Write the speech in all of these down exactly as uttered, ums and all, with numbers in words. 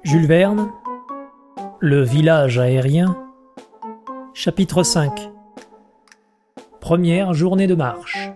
Jules Verne, Le village aérien, chapitre cinq. Première journée de marche.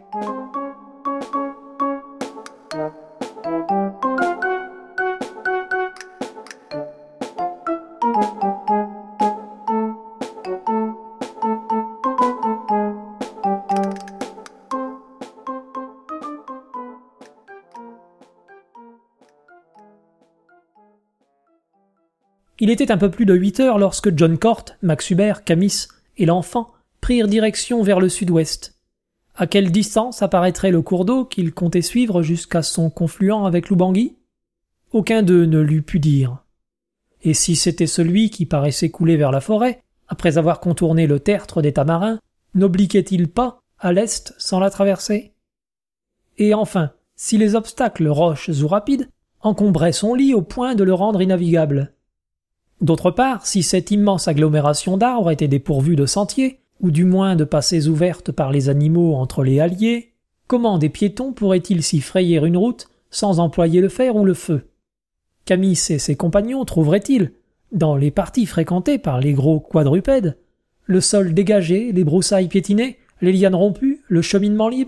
Il était un peu plus de huit heures lorsque John Cort, Max Hubert, Camis et l'enfant prirent direction vers le sud-ouest. À quelle distance apparaîtrait le cours d'eau qu'ils comptaient suivre jusqu'à son confluent avec l'Oubangui ? Aucun d'eux ne l'eût pu dire. Et si c'était celui qui paraissait couler vers la forêt, après avoir contourné le tertre des Tamarins, n'obliquait-il pas à l'est sans la traverser ? Et enfin, si les obstacles, roches ou rapides, encombraient son lit au point de le rendre innavigable ? D'autre part, si cette immense agglomération d'arbres était dépourvue de sentiers, ou du moins de passées ouvertes par les animaux entre les halliers, comment des piétons pourraient-ils s'y frayer une route sans employer le fer ou le feu ? Camis et ses compagnons trouveraient-ils, dans les parties fréquentées par les gros quadrupèdes, le sol dégagé, les broussailles piétinées, les lianes rompues, le cheminement libre ?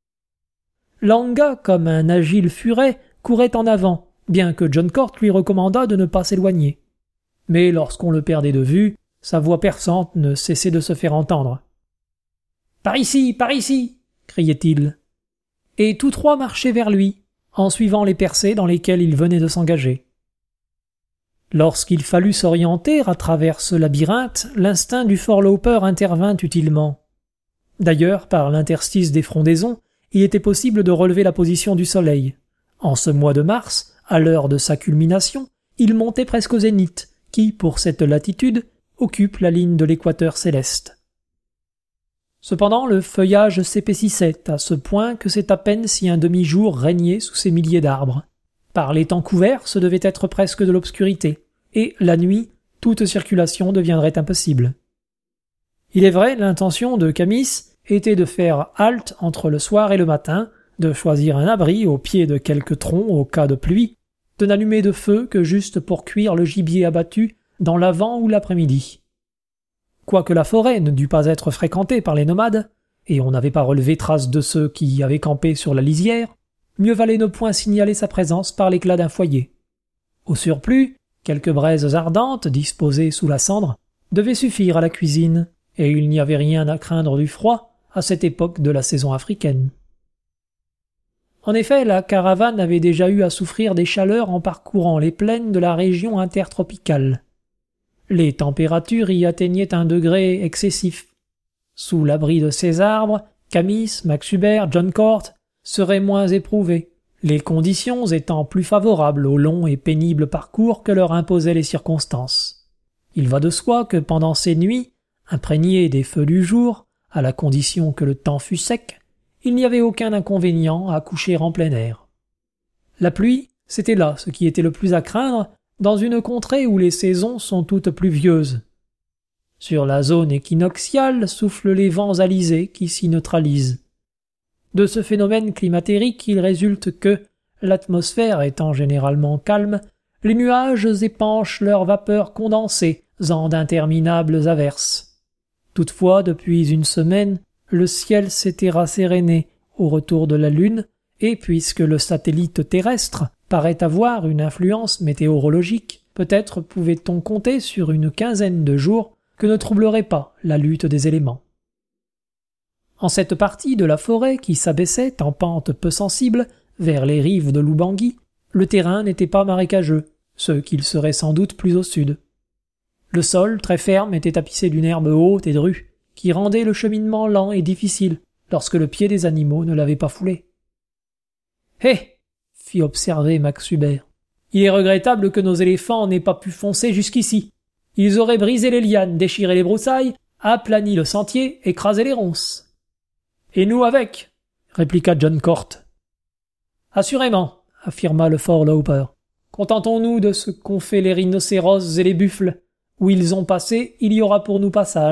Langa, comme un agile furet, courait en avant, bien que John Cort lui recommandât de ne pas s'éloigner. Mais lorsqu'on le perdait de vue, sa voix perçante ne cessait de se faire entendre. « Par ici, par ici !» criait-il. Et tous trois marchaient vers lui, en suivant les percées dans lesquelles il venait de s'engager. Lorsqu'il fallut s'orienter à travers ce labyrinthe, l'instinct du forloper intervint utilement. D'ailleurs, par l'interstice des frondaisons, il était possible de relever la position du soleil. En ce mois de mars, à l'heure de sa culmination, il montait presque au zénith, qui, pour cette latitude, occupe la ligne de l'équateur céleste. Cependant, le feuillage s'épaississait à ce point que c'est à peine si un demi-jour régnait sous ces milliers d'arbres. Par les temps couverts, ce devait être presque de l'obscurité, et, la nuit, toute circulation deviendrait impossible. Il est vrai, l'intention de Camis était de faire halte entre le soir et le matin, de choisir un abri au pied de quelques troncs au cas de pluie, de n'allumer de feu que juste pour cuire le gibier abattu dans l'avant ou l'après-midi. Quoique la forêt ne dût pas être fréquentée par les nomades, et on n'avait pas relevé trace de ceux qui y avaient campé sur la lisière, mieux valait ne point signaler sa présence par l'éclat d'un foyer. Au surplus, quelques braises ardentes disposées sous la cendre devaient suffire à la cuisine, et il n'y avait rien à craindre du froid à cette époque de la saison africaine. En effet, la caravane avait déjà eu à souffrir des chaleurs en parcourant les plaines de la région intertropicale. Les températures y atteignaient un degré excessif. Sous l'abri de ces arbres, Camis, Max Hubert, John Cort seraient moins éprouvés, les conditions étant plus favorables au long et pénible parcours que leur imposaient les circonstances. Il va de soi que pendant ces nuits, imprégnées des feux du jour, à la condition que le temps fût sec, il n'y avait aucun inconvénient à coucher en plein air. La pluie, c'était là ce qui était le plus à craindre dans une contrée où les saisons sont toutes pluvieuses. Sur la zone équinoxiale soufflent les vents alizés qui s'y neutralisent. De ce phénomène climatérique, il résulte que, l'atmosphère étant généralement calme, les nuages épanchent leurs vapeurs condensées en d'interminables averses. Toutefois, depuis une semaine, le ciel s'était rasséréné au retour de la Lune, et puisque le satellite terrestre paraît avoir une influence météorologique, peut-être pouvait-on compter sur une quinzaine de jours que ne troublerait pas la lutte des éléments. En cette partie de la forêt qui s'abaissait en pente peu sensible vers les rives de l'Oubangui, le terrain n'était pas marécageux, ce qu'il serait sans doute plus au sud. Le sol, très ferme, était tapissé d'une herbe haute et drue, qui rendait le cheminement lent et difficile lorsque le pied des animaux ne l'avait pas foulé. « Hé !» fit observer Max Hubert. « Il est regrettable que nos éléphants n'aient pas pu foncer jusqu'ici. Ils auraient brisé les lianes, déchiré les broussailles, aplani le sentier, écrasé les ronces. »« Et nous avec !» répliqua John Cort. « Assurément, » affirma le forloper. « Contentons-nous de ce qu'ont fait les rhinocéros et les buffles. Où ils ont passé, il y aura pour nous passage. »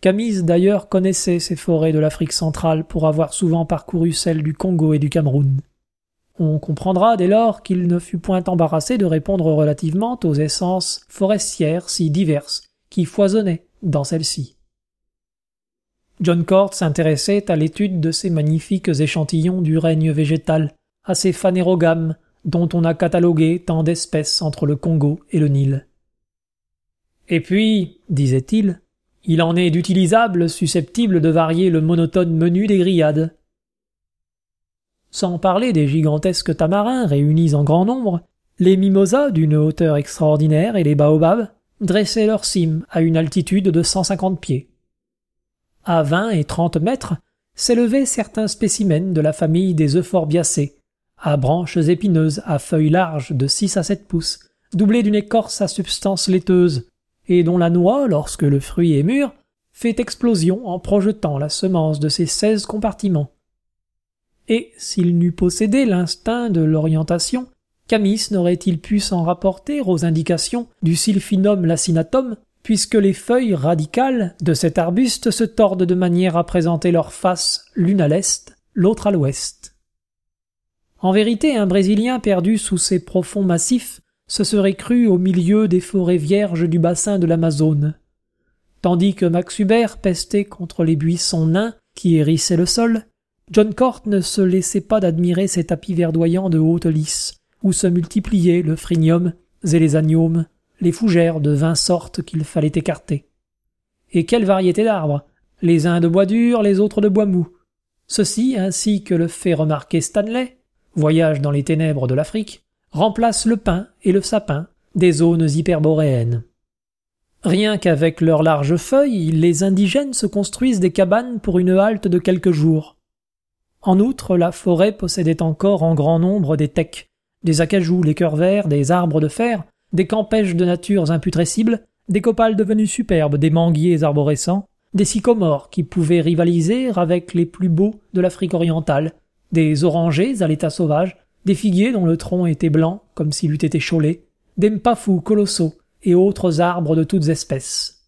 Camis d'ailleurs connaissait ces forêts de l'Afrique centrale pour avoir souvent parcouru celles du Congo et du Cameroun. On comprendra dès lors qu'il ne fut point embarrassé de répondre relativement aux essences forestières si diverses qui foisonnaient dans celles-ci. John Cort s'intéressait à l'étude de ces magnifiques échantillons du règne végétal, à ces phanérogames dont on a catalogué tant d'espèces entre le Congo et le Nil. Et puis, disait-il, il en est d'utilisables susceptibles de varier le monotone menu des grillades. Sans parler des gigantesques tamarins réunis en grand nombre, les mimosas d'une hauteur extraordinaire et les baobabs dressaient leurs cimes à une altitude de cent cinquante pieds. À vingt et trente mètres s'élevaient certains spécimens de la famille des euphorbiacées, à branches épineuses à feuilles larges de six à sept pouces, doublées d'une écorce à substance laiteuse, et dont la noix, lorsque le fruit est mûr, fait explosion en projetant la semence de ses seize compartiments. Et s'il n'eût possédé l'instinct de l'orientation, Camis n'aurait-il pu s'en rapporter aux indications du Sylphinum lacinatum, puisque les feuilles radicales de cet arbuste se tordent de manière à présenter leur face l'une à l'est, l'autre à l'ouest. En vérité, un Brésilien perdu sous ces profonds massifs se serait cru au milieu des forêts vierges du bassin de l'Amazone. Tandis que Max Hubert pestait contre les buissons nains qui hérissaient le sol, John Cort ne se laissait pas d'admirer ces tapis verdoyants de haute lisse, où se multipliaient le phrynium et les agnomes, les fougères de vingt sortes qu'il fallait écarter. Et quelle variété d'arbres, les uns de bois dur, les autres de bois mou. Ceci, ainsi que le fait remarquer Stanley, Voyage dans les ténèbres de l'Afrique, remplace le pin et le sapin des zones hyperboréennes. Rien qu'avec leurs larges feuilles, les indigènes se construisent des cabanes pour une halte de quelques jours. En outre, la forêt possédait encore en grand nombre des tecs, des acajous, les cœurs verts, des arbres de fer, des campèches de natures imputrescibles, des copals devenus superbes, des manguiers arborescents, des sycomores qui pouvaient rivaliser avec les plus beaux de l'Afrique orientale, des orangers à l'état sauvage, des figuiers dont le tronc était blanc comme s'il eût été chaulé, des mpafous colossaux et autres arbres de toutes espèces.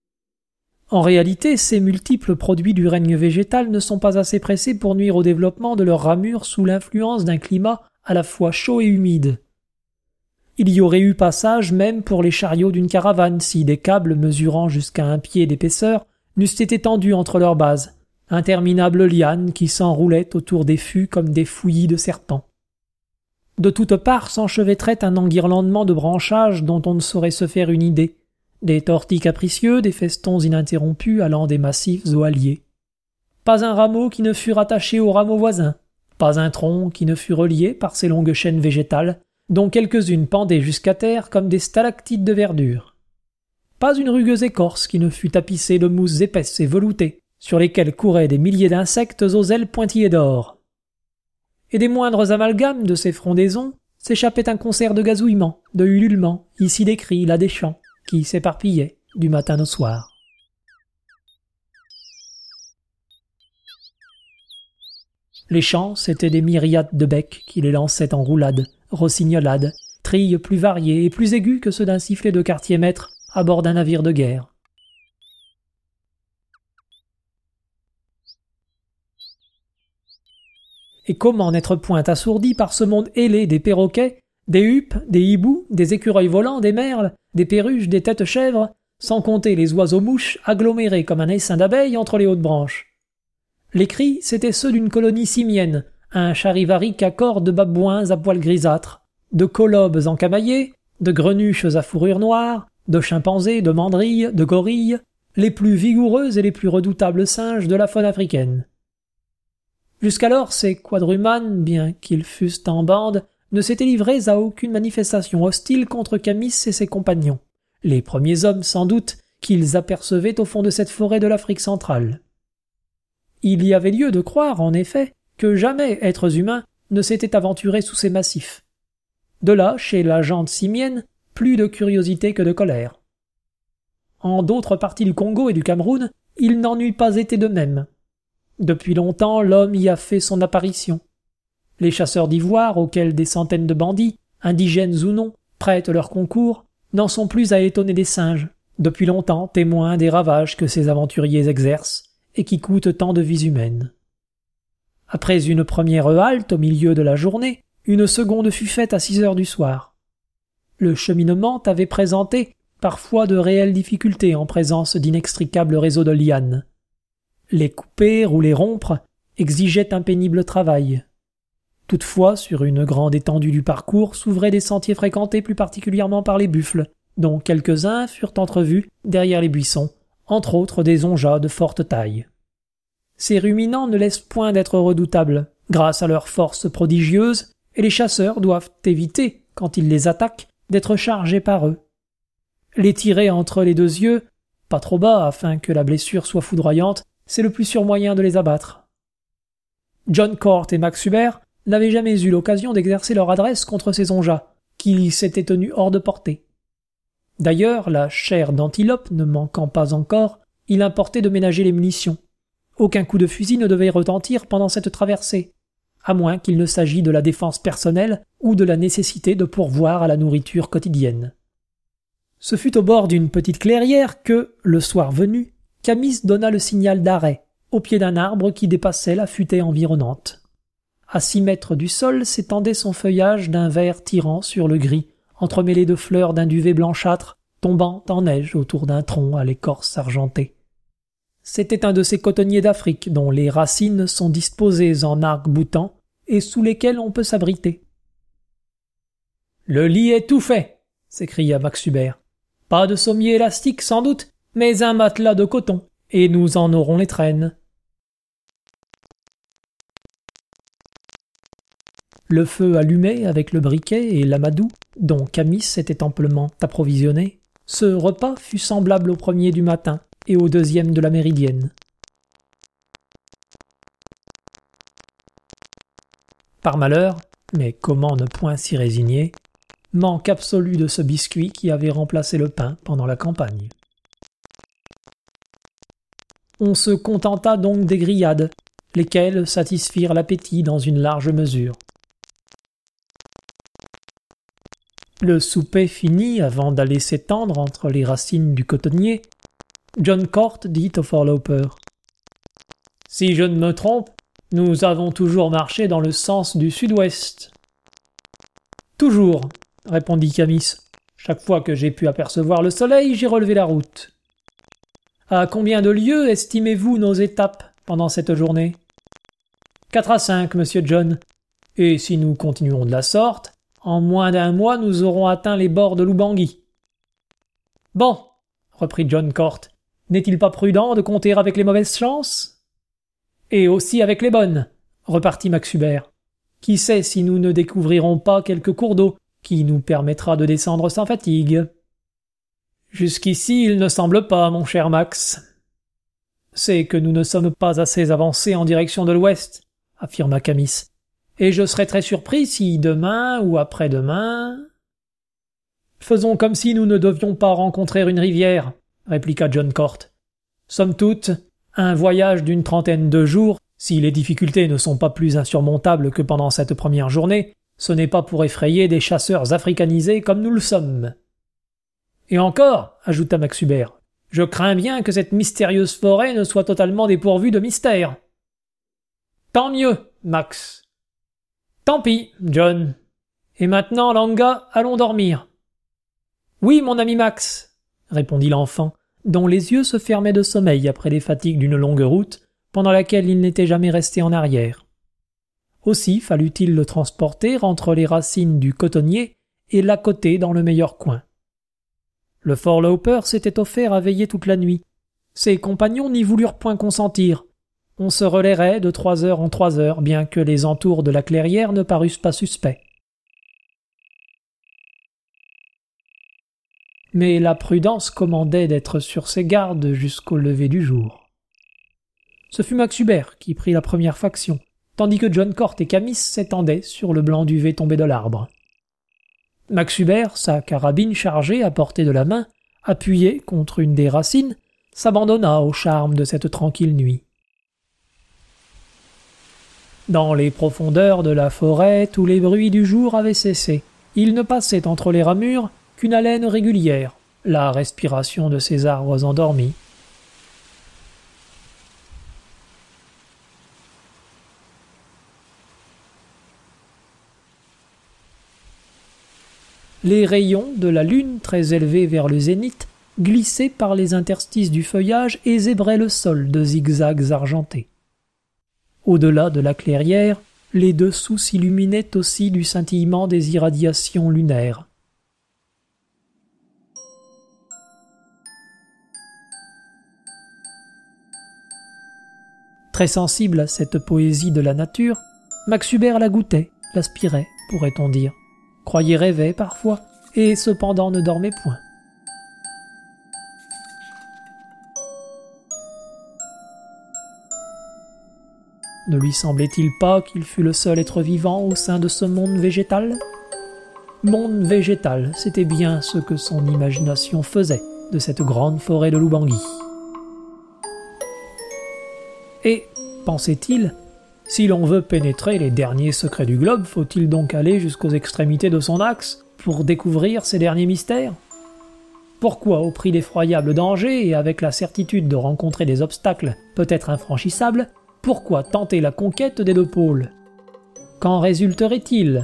En réalité, ces multiples produits du règne végétal ne sont pas assez pressés pour nuire au développement de leurs ramures sous l'influence d'un climat à la fois chaud et humide. Il y aurait eu passage même pour les chariots d'une caravane si des câbles mesurant jusqu'à un pied d'épaisseur n'eussent été tendus entre leurs bases, interminables lianes qui s'enroulaient autour des fûts comme des fouillis de serpents. De toutes parts s'enchevêtrait un enguirlandement de branchages dont on ne saurait se faire une idée, des tortilles capricieux, des festons ininterrompus allant des massifs aux alliés. Pas un rameau qui ne fût rattaché au rameau voisin, pas un tronc qui ne fût relié par ces longues chaînes végétales, dont quelques-unes pendaient jusqu'à terre comme des stalactites de verdure. Pas une rugueuse écorce qui ne fût tapissée de mousses épaisses et veloutées, sur lesquelles couraient des milliers d'insectes aux ailes pointillées d'or. Et des moindres amalgames de ces frondaisons s'échappait un concert de gazouillements, de ululements, ici des cris, là des chants, qui s'éparpillaient du matin au soir. Les chants, c'étaient des myriades de becs qui les lançaient en roulade, rossignolade, trilles plus variés et plus aigus que ceux d'un sifflet de quartier-maître à bord d'un navire de guerre. Et comment n'être point assourdi par ce monde ailé des perroquets, des huppes, des hiboux, des écureuils volants, des merles, des perruches, des têtes-chèvres, sans compter les oiseaux-mouches agglomérés comme un essaim d'abeilles entre les hautes branches. Les cris, c'étaient ceux d'une colonie simienne, un charivari à corps de babouins à poils grisâtres, de colobes encamaillés, de grenuches à fourrure noire, de chimpanzés, de mandrilles, de gorilles, les plus vigoureux et les plus redoutables singes de la faune africaine. Jusqu'alors, ces quadrumanes, bien qu'ils fussent en bande, ne s'étaient livrés à aucune manifestation hostile contre Camis et ses compagnons, les premiers hommes sans doute qu'ils apercevaient au fond de cette forêt de l'Afrique centrale. Il y avait lieu de croire, en effet, que jamais êtres humains ne s'étaient aventurés sous ces massifs. De là, chez la gente simienne, plus de curiosité que de colère. En d'autres parties du Congo et du Cameroun, il n'en eût pas été de même. Depuis longtemps, l'homme y a fait son apparition. Les chasseurs d'ivoire, auxquels des centaines de bandits, indigènes ou non, prêtent leur concours, n'en sont plus à étonner des singes, depuis longtemps témoin des ravages que ces aventuriers exercent et qui coûtent tant de vies humaines. Après une première halte au milieu de la journée, une seconde fut faite à six heures du soir. Le cheminement avait présenté parfois de réelles difficultés en présence d'inextricables réseaux de lianes. Les couper ou les rompre exigeait un pénible travail. Toutefois, sur une grande étendue du parcours s'ouvraient des sentiers fréquentés plus particulièrement par les buffles, dont quelques-uns furent entrevus derrière les buissons, entre autres des onjas de forte taille. Ces ruminants ne laissent point d'être redoutables, grâce à leur force prodigieuse, et les chasseurs doivent éviter, quand ils les attaquent, d'être chargés par eux. Les tirer entre les deux yeux, pas trop bas afin que la blessure soit foudroyante, c'est le plus sûr moyen de les abattre. John Cort et Max Hubert n'avaient jamais eu l'occasion d'exercer leur adresse contre ces onjas, qui s'étaient tenus hors de portée. D'ailleurs, la chair d'antilope ne manquant pas encore, il importait de ménager les munitions. Aucun coup de fusil ne devait retentir pendant cette traversée, à moins qu'il ne s'agît de la défense personnelle ou de la nécessité de pourvoir à la nourriture quotidienne. Ce fut au bord d'une petite clairière que, le soir venu, Camis donna le signal d'arrêt, au pied d'un arbre qui dépassait la futaie environnante. À six mètres du sol s'étendait son feuillage d'un vert tirant sur le gris, entremêlé de fleurs d'un duvet blanchâtre, tombant en neige autour d'un tronc à l'écorce argentée. C'était un de ces cotonniers d'Afrique dont les racines sont disposées en arc-boutant et sous lesquels on peut s'abriter. « Le lit est tout fait !» s'écria Max Hubert. « Pas de sommier élastique sans doute, mais un matelas de coton, et nous en aurons les traînes. » Le feu allumé avec le briquet et l'amadou, dont Camis s'était amplement approvisionné, ce repas fut semblable au premier du matin et au deuxième de la méridienne. Par malheur, mais comment ne point s'y résigner, manque absolu de ce biscuit qui avait remplacé le pain pendant la campagne. On se contenta donc des grillades, lesquelles satisfirent l'appétit dans une large mesure. Le souper fini avant d'aller s'étendre entre les racines du cotonnier, John Cort dit au forloper « Si je ne me trompe, nous avons toujours marché dans le sens du sud-ouest. »« Toujours, » répondit Camis. « Chaque fois que j'ai pu apercevoir le soleil, j'ai relevé la route. »« À combien de lieues estimez-vous nos étapes pendant cette journée ?»« Quatre à cinq, monsieur John. Et si nous continuons de la sorte, en moins d'un mois nous aurons atteint les bords de l'Oubangui. »« Bon, » reprit John Cort, « n'est-il pas prudent de compter avec les mauvaises chances ?»« Et aussi avec les bonnes, » repartit Max Hubert. « Qui sait si nous ne découvrirons pas quelque cours d'eau qui nous permettra de descendre sans fatigue ?»« Jusqu'ici il ne semble pas, mon cher Max. »« C'est que nous ne sommes pas assez avancés en direction de l'ouest, » affirma Camis. « Et je serais très surpris si demain ou après-demain... »« Faisons comme si nous ne devions pas rencontrer une rivière, » répliqua John Cort. « Somme toute, un voyage d'une trentaine de jours, si les difficultés ne sont pas plus insurmontables que pendant cette première journée, ce n'est pas pour effrayer des chasseurs africanisés comme nous le sommes. » « Et encore, » ajouta Max Hubert, « je crains bien que cette mystérieuse forêt ne soit totalement dépourvue de mystère. »« Tant mieux, Max. »« Tant pis, John. Et maintenant, Langa, allons dormir. »« Oui, mon ami Max, » répondit l'enfant, dont les yeux se fermaient de sommeil après les fatigues d'une longue route, pendant laquelle il n'était jamais resté en arrière. Aussi fallut-il le transporter entre les racines du cotonnier et l'accoter dans le meilleur coin. Le forloper s'était offert à veiller toute la nuit. Ses compagnons n'y voulurent point consentir. On se relayerait de trois heures en trois heures, bien que les entours de la clairière ne parussent pas suspects. Mais la prudence commandait d'être sur ses gardes jusqu'au lever du jour. Ce fut Max Hubert qui prit la première faction, tandis que John Cort et Camis s'étendaient sur le blanc duvet tombé de l'arbre. Max Hubert, sa carabine chargée à portée de la main, appuyée contre une des racines, s'abandonna au charme de cette tranquille nuit. Dans les profondeurs de la forêt, tous les bruits du jour avaient cessé. Il ne passait entre les ramures qu'une haleine régulière, la respiration de ces arbres endormis. Les rayons de la lune, très élevés vers le zénith, glissaient par les interstices du feuillage et zébraient le sol de zigzags argentés. Au-delà de la clairière, les dessous s'illuminaient aussi du scintillement des irradiations lunaires. Très sensible à cette poésie de la nature, Max Hubert la goûtait, l'aspirait, pourrait-on dire, croyait rêver parfois, et cependant ne dormait point. Ne lui semblait-il pas qu'il fût le seul être vivant au sein de ce monde végétal ? Monde végétal, c'était bien ce que son imagination faisait de cette grande forêt de Lubangui. Et, pensait-il, si l'on veut pénétrer les derniers secrets du globe, faut-il donc aller jusqu'aux extrémités de son axe pour découvrir ces derniers mystères ? Pourquoi, au prix d'effroyables dangers et avec la certitude de rencontrer des obstacles peut-être infranchissables, pourquoi tenter la conquête des deux pôles ? Qu'en résulterait-il ?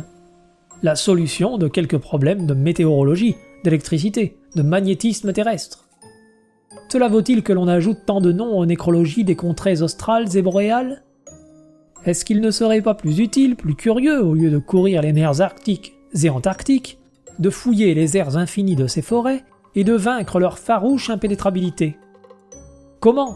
La solution de quelques problèmes de météorologie, d'électricité, de magnétisme terrestre. Cela vaut-il que l'on ajoute tant de noms aux nécrologies des contrées australes et boréales ? Est-ce qu'il ne serait pas plus utile, plus curieux, au lieu de courir les mers arctiques et antarctiques, de fouiller les airs infinis de ces forêts et de vaincre leur farouche impénétrabilité ? Comment ?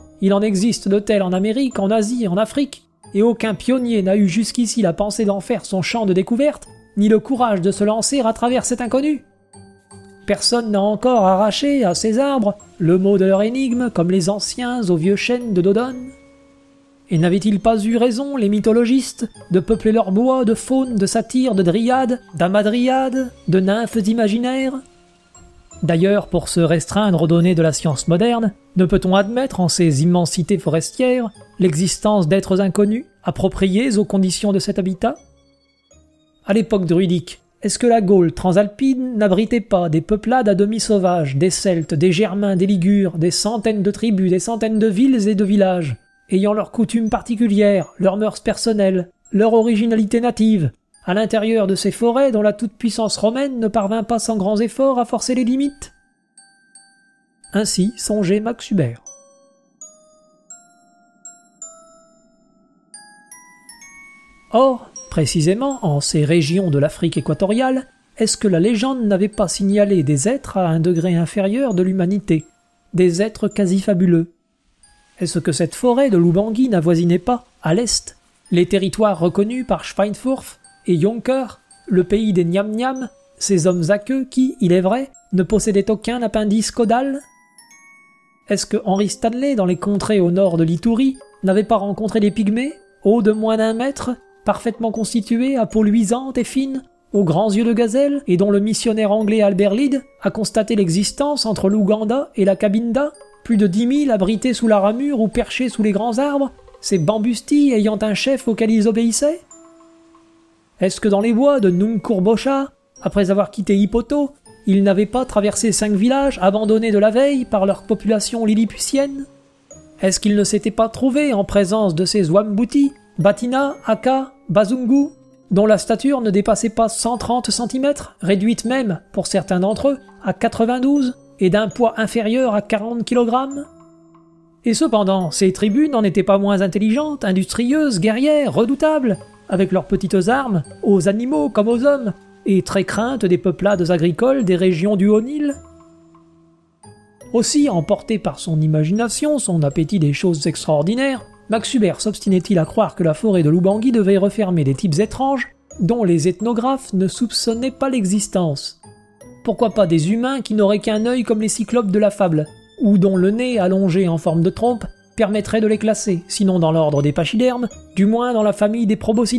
Il en existe de tels en Amérique, en Asie, en Afrique, et aucun pionnier n'a eu jusqu'ici la pensée d'en faire son champ de découverte, ni le courage de se lancer à travers cet inconnu. Personne n'a encore arraché à ces arbres le mot de leur énigme comme les anciens aux vieux chênes de Dodone. Et n'avaient-ils pas eu raison, les mythologistes, de peupler leurs bois de faunes, de satyres, de dryades, d'amadryades, de nymphes imaginaires ? D'ailleurs, pour se restreindre aux données de la science moderne, ne peut-on admettre en ces immensités forestières l'existence d'êtres inconnus, appropriés aux conditions de cet habitat ? À l'époque druidique, est-ce que la Gaule transalpine n'abritait pas des peuplades à demi sauvages, des Celtes, des Germains, des Ligures, des centaines de tribus, des centaines de villes et de villages, ayant leurs coutumes particulières, leurs mœurs personnelles, leur originalité native, à l'intérieur de ces forêts dont la toute-puissance romaine ne parvint pas sans grands efforts à forcer les limites ? Ainsi songeait Max Hubert. Or, précisément, en ces régions de l'Afrique équatoriale, est-ce que la légende n'avait pas signalé des êtres à un degré inférieur de l'humanité, des êtres quasi fabuleux ? Est-ce que cette forêt de Lubangui n'avoisinait pas, à l'est, les territoires reconnus par Schweinfurth et Juncker, le pays des Nyam-Nyam, ces hommes à queue qui, il est vrai, ne possédaient aucun appendice caudal ? Est-ce que Henry Stanley, dans les contrées au nord de l'Itourie, n'avait pas rencontré des pygmées, hauts de moins d'un mètre, parfaitement constitués, à peau luisante et fine, aux grands yeux de gazelle, et dont le missionnaire anglais Albert Lyde a constaté l'existence entre l'Ouganda et la Cabinda, plus de dix mille abrités sous la ramure ou perchés sous les grands arbres, ces bambustis ayant un chef auquel ils obéissaient ? Est-ce que dans les bois de Nungkurbosha, après avoir quitté Hippoto, ils n'avaient pas traversé cinq villages abandonnés de la veille par leur population lilliputienne ? Est-ce qu'ils ne s'étaient pas trouvés en présence de ces Zwambuti, Batina, Aka, Bazungu, dont la stature ne dépassait pas cent trente centimètres, réduite même, pour certains d'entre eux, à quatre-vingt-douze, et d'un poids inférieur à quarante kilogrammes ? Et cependant, ces tribus n'en étaient pas moins intelligentes, industrieuses, guerrières, redoutables, avec leurs petites armes, aux animaux comme aux hommes, et très craintes des peuplades agricoles des régions du Haut-Nil. Aussi, emporté par son imagination, son appétit des choses extraordinaires, Max Hubert s'obstinait-il à croire que la forêt de Lubangui devait refermer des types étranges dont les ethnographes ne soupçonnaient pas l'existence. Pourquoi pas des humains qui n'auraient qu'un œil comme les cyclopes de la fable, ou dont le nez allongé en forme de trompe permettrait de les classer, sinon dans l'ordre des pachydermes, du moins dans la famille des proboscidiens ?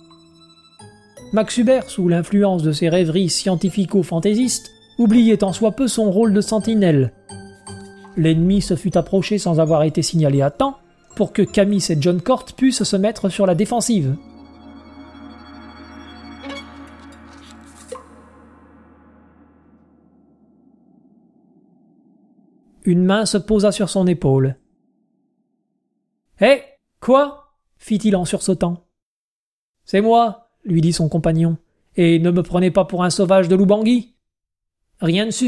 Max Hubert, sous l'influence de ses rêveries scientifico-fantaisistes, oubliait tant soit peu son rôle de sentinelle. L'ennemi se fut approché sans avoir été signalé à temps, pour que Camis et John Cort puissent se mettre sur la défensive. Une main se posa sur son épaule. « Hé, quoi ?» fit-il en sursautant. « C'est moi, » lui dit son compagnon, « et ne me prenez pas pour un sauvage de Lubangui. Rien de suspect ? » ?»«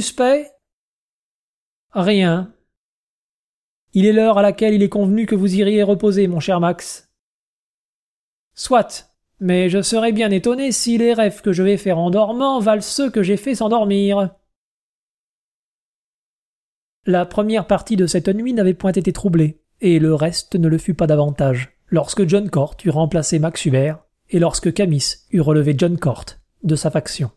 Rien. Il est l'heure à laquelle il est convenu que vous iriez reposer, mon cher Max. »« Soit, mais je serais bien étonné si les rêves que je vais faire en dormant valent ceux que j'ai fait sans dormir. » La première partie de cette nuit n'avait point été troublée, et le reste ne le fut pas davantage, lorsque John Cort eut remplacé Max Huber, et lorsque Camis eut relevé John Cort de sa faction.